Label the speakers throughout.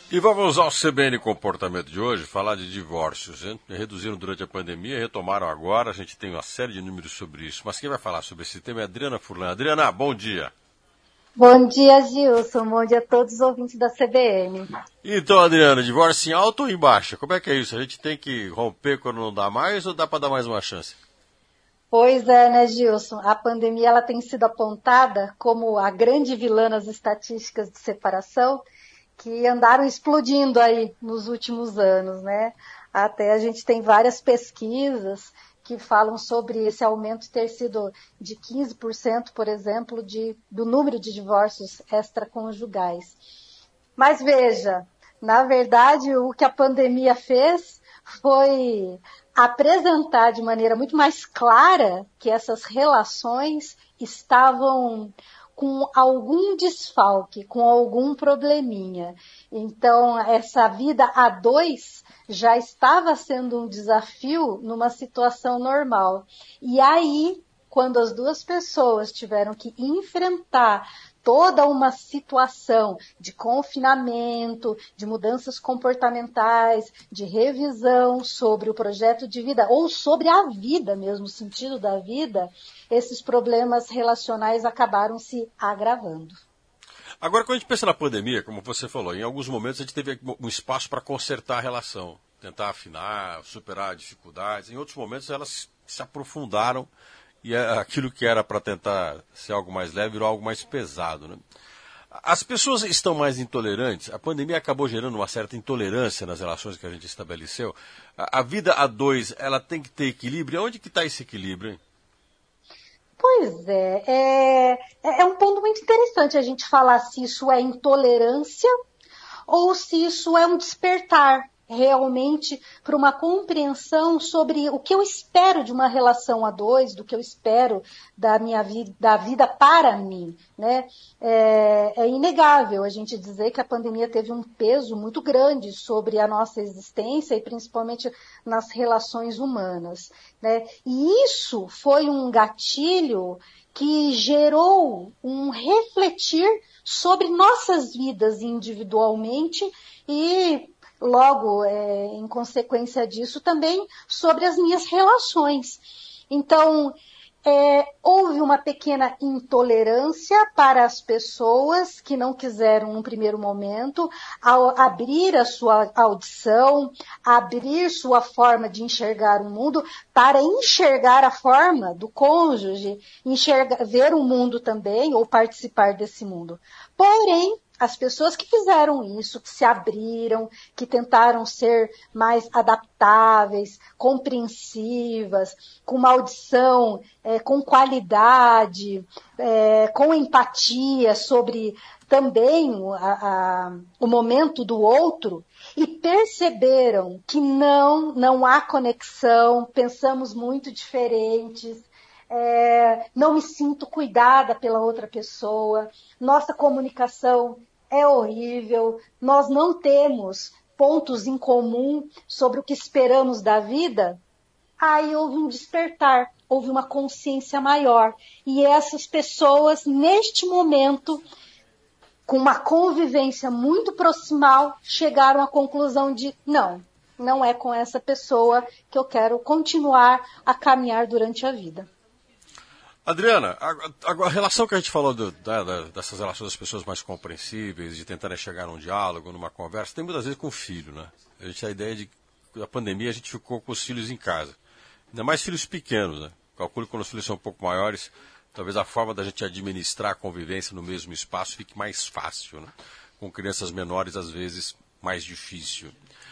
Speaker 1: E vamos ao CBN Comportamento de hoje, falar de divórcios. Reduziram durante a pandemia, retomaram agora, a gente tem uma série de números sobre isso. Mas quem vai falar sobre esse tema é a Adriana Furlan. Adriana, bom dia.
Speaker 2: Bom dia, Gilson. Bom dia a todos os ouvintes da CBN.
Speaker 1: Então, Adriana, divórcio em alta ou em baixa? Como é que é isso? A gente tem que romper quando não dá mais ou dá para dar mais uma chance?
Speaker 2: Pois é, né, Gilson? A pandemia ela tem sido apontada como a grande vilã nas estatísticas de separação que andaram explodindo aí nos últimos anos, né? Até a gente tem várias pesquisas que falam sobre esse aumento ter sido de 15%, por exemplo, do número de divórcios extraconjugais. Mas veja, na verdade, o que a pandemia fez foi apresentar de maneira muito mais clara que essas relações estavam com algum desfalque, com algum probleminha. Então, essa vida a dois já estava sendo um desafio numa situação normal. E aí, quando as duas pessoas tiveram que enfrentar toda uma situação de confinamento, de mudanças comportamentais, de revisão sobre o projeto de vida, ou sobre a vida mesmo, o sentido da vida, esses problemas relacionais acabaram se agravando.
Speaker 1: Agora, quando a gente pensa na pandemia, como você falou, em alguns momentos a gente teve um espaço para consertar a relação, tentar afinar, superar dificuldades. Em outros momentos elas se aprofundaram e aquilo que era para tentar ser algo mais leve virou algo mais pesado, né? As pessoas estão mais intolerantes. A pandemia acabou gerando uma certa intolerância nas relações que a gente estabeleceu. A vida a dois, ela tem que ter equilíbrio. Onde que está esse equilíbrio, hein?
Speaker 2: Pois é um ponto muito interessante a gente falar se isso é intolerância ou se isso é um despertar realmente para uma compreensão sobre o que eu espero de uma relação a dois, do que eu espero da minha vida, da vida para mim, né? É inegável a gente dizer que a pandemia teve um peso muito grande sobre a nossa existência e principalmente nas relações humanas, né? E isso foi um gatilho que gerou um refletir sobre nossas vidas individualmente e logo, em consequência disso, também sobre as minhas relações. Então, houve uma pequena intolerância para as pessoas que não quiseram, num primeiro momento, ao abrir a sua audição, abrir sua forma de enxergar o mundo, para enxergar a forma do cônjuge, ver o mundo também, ou participar desse mundo. Porém, as pessoas que fizeram isso, que se abriram, que tentaram ser mais adaptáveis, compreensivas, com uma audição, com qualidade, com empatia sobre também o momento do outro, e perceberam que não há conexão, pensamos muito diferentes, não me sinto cuidada pela outra pessoa, nossa comunicação é horrível, nós não temos pontos em comum sobre o que esperamos da vida. Aí houve um despertar, houve uma consciência maior. E essas pessoas, neste momento, com uma convivência muito proximal, chegaram à conclusão de não é com essa pessoa que eu quero continuar a caminhar durante a vida.
Speaker 1: Adriana, a relação que a gente falou dessas relações das pessoas mais compreensíveis, de tentarem chegar num diálogo, numa conversa, tem muitas vezes com o filho, né? A gente tem a ideia de que na pandemia a gente ficou com os filhos em casa. Ainda mais filhos pequenos, né? Calculo que quando os filhos são um pouco maiores, talvez a forma da gente administrar a convivência no mesmo espaço fique mais fácil, né? Com crianças menores, às vezes, mais difícil.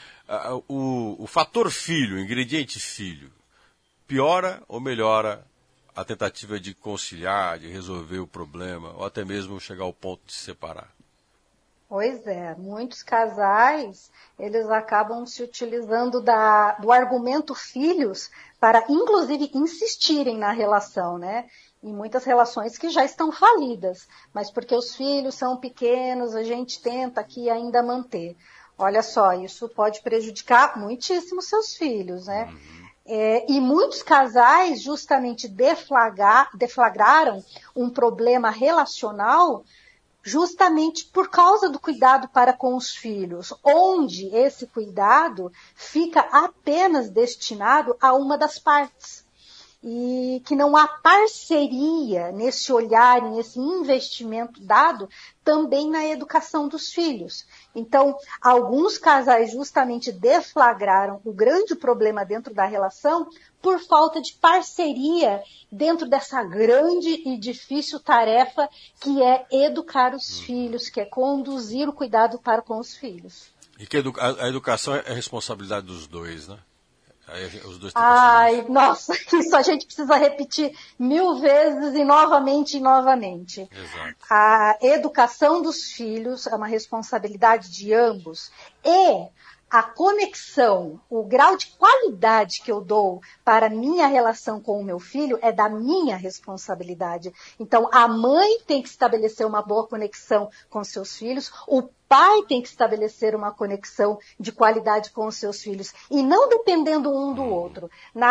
Speaker 1: O fator filho, o ingrediente filho, piora ou melhora a tentativa de conciliar, de resolver o problema, ou até mesmo chegar ao ponto de se separar?
Speaker 2: Pois é, muitos casais, eles acabam se utilizando do argumento filhos para, inclusive, insistirem na relação, né? Em muitas relações que já estão falidas, mas porque os filhos são pequenos, a gente tenta aqui ainda manter. Olha só, isso pode prejudicar muitíssimo seus filhos, né? E muitos casais justamente deflagraram um problema relacional justamente por causa do cuidado para com os filhos, onde esse cuidado fica apenas destinado a uma das partes. E que não há parceria nesse olhar, nesse investimento dado também na educação dos filhos. Então, alguns casais justamente deflagraram o grande problema dentro da relação por falta de parceria dentro dessa grande e difícil tarefa que é educar os filhos, que é conduzir o cuidado para com os filhos.
Speaker 1: E que a educação é responsabilidade dos dois, né? Aí os dois têm
Speaker 2: Ai, nossa, isso a gente precisa repetir 1000 vezes e novamente.
Speaker 1: Exato.
Speaker 2: A educação dos filhos é uma responsabilidade de ambos. E a conexão, o grau de qualidade que eu dou para a minha relação com o meu filho é da minha responsabilidade. Então, a mãe tem que estabelecer uma boa conexão com seus filhos, o pai tem que estabelecer uma conexão de qualidade com os seus filhos, e não dependendo um do outro.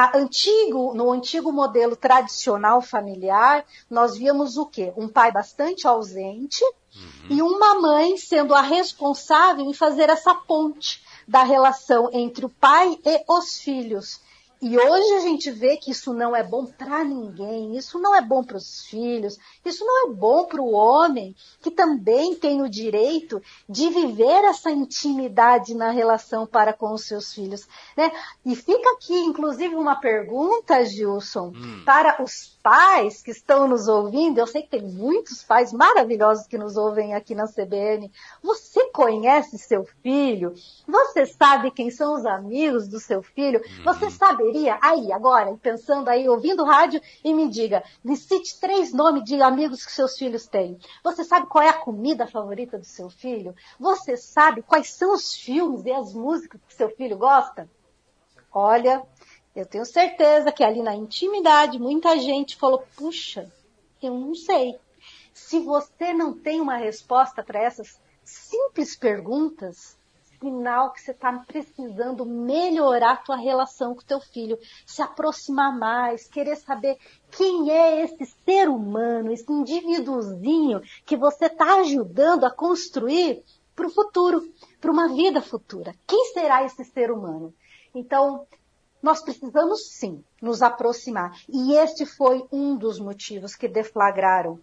Speaker 2: No antigo modelo tradicional familiar, nós víamos o quê? Um pai bastante ausente e uma mãe sendo a responsável em fazer essa ponte da relação entre o pai e os filhos. E hoje a gente vê que isso não é bom para ninguém, isso não é bom para os filhos, isso não é bom para o homem, que também tem o direito de viver essa intimidade na relação para com os seus filhos, né? E fica aqui, inclusive, uma pergunta, Gilson, para os pais que estão nos ouvindo. Eu sei que tem muitos pais maravilhosos que nos ouvem aqui na CBN. Você conhece seu filho? Você sabe quem são os amigos do seu filho? Você saberia aí, agora, pensando aí, ouvindo rádio, e me diga, me cite 3 nomes de amigos que seus filhos têm. Você sabe qual é a comida favorita do seu filho? Você sabe quais são os filmes e as músicas que seu filho gosta? Olha, eu tenho certeza que ali na intimidade, muita gente falou, puxa, eu não sei. Se você não tem uma resposta para essas simples perguntas, sinal que você está precisando melhorar a tua relação com o teu filho, se aproximar mais, querer saber quem é esse ser humano, esse indivíduozinho que você está ajudando a construir para o futuro, para uma vida futura. Quem será esse ser humano? Então, nós precisamos sim nos aproximar. E este foi um dos motivos que deflagraram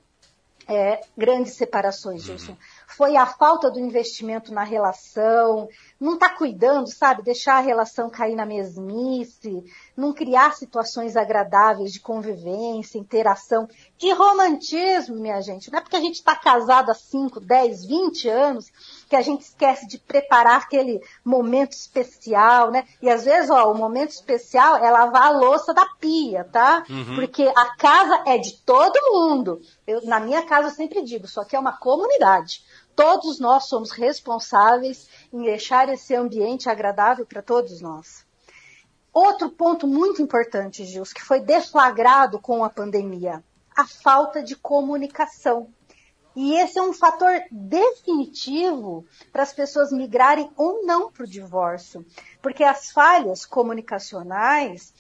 Speaker 2: grandes separações, Gilson. Foi a falta do investimento na relação, não tá cuidando, sabe? Deixar a relação cair na mesmice, não criar situações agradáveis de convivência, interação, de romantismo, minha gente. Não é porque a gente está casado há 5, 10, 20 anos que a gente esquece de preparar aquele momento especial, né? E às vezes, o momento especial é lavar a louça da pia, tá? Porque a casa é de todo mundo. Na minha casa eu sempre digo, isso aqui é uma comunidade. Todos nós somos responsáveis em deixar esse ambiente agradável para todos nós. Outro ponto muito importante, Gils, que foi deflagrado com a pandemia, a falta de comunicação. E esse é um fator definitivo para as pessoas migrarem ou não para o divórcio, porque as falhas comunicacionais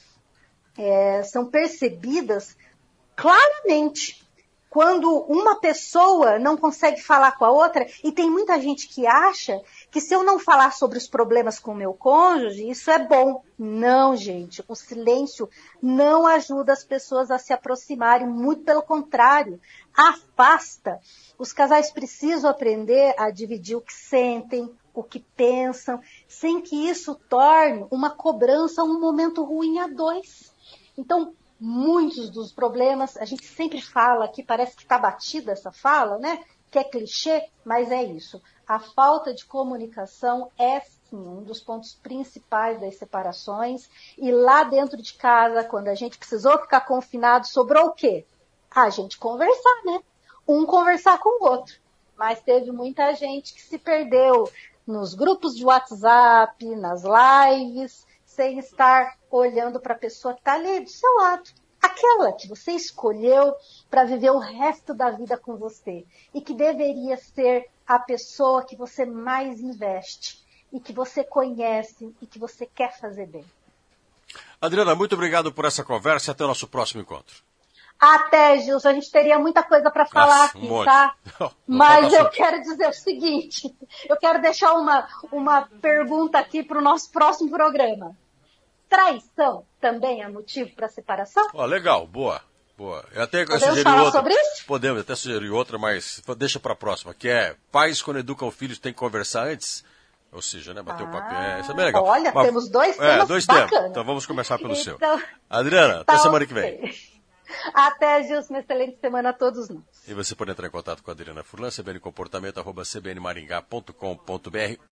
Speaker 2: são percebidas claramente quando uma pessoa não consegue falar com a outra, e tem muita gente que acha que se eu não falar sobre os problemas com o meu cônjuge, isso é bom. Não, gente, o silêncio não ajuda as pessoas a se aproximarem, muito pelo contrário, afasta. Os casais precisam aprender a dividir o que sentem, o que pensam, sem que isso torne uma cobrança, um momento ruim a dois. Então, muitos dos problemas, a gente sempre fala aqui, parece que está batida essa fala, né? Que é clichê, mas é isso. A falta de comunicação é, sim, um dos pontos principais das separações. E lá dentro de casa, quando a gente precisou ficar confinado, sobrou o quê? A gente conversar, né? Um conversar com o outro. Mas teve muita gente que se perdeu nos grupos de WhatsApp, nas lives, sem estar olhando para a pessoa que está ali do seu lado. Aquela que você escolheu para viver o resto da vida com você. E que deveria ser a pessoa que você mais investe. E que você conhece e que você quer fazer bem.
Speaker 1: Adriana, muito obrigado por essa conversa e até o nosso próximo encontro.
Speaker 2: Até, Gilson, a gente teria muita coisa para falar aqui, tá? Mas eu quero dizer o seguinte, eu quero deixar uma pergunta aqui para o nosso próximo programa. Traição também é motivo para separação?
Speaker 1: Legal, boa.
Speaker 2: Podemos falar sobre isso?
Speaker 1: Podemos, até sugerir outra, mas deixa para a próxima, que é pais quando educam filhos têm que conversar antes. Ou seja, né, bater o papel. Isso é bem legal.
Speaker 2: Olha, temos dois temas bacanas.
Speaker 1: Então vamos começar pelo seu. Adriana, até semana que vem.
Speaker 2: Até, Gilson, uma excelente semana a todos nós.
Speaker 1: E você pode entrar em contato com a Adriana Furlan, cbncomportamento@cbnmaringá.com.br.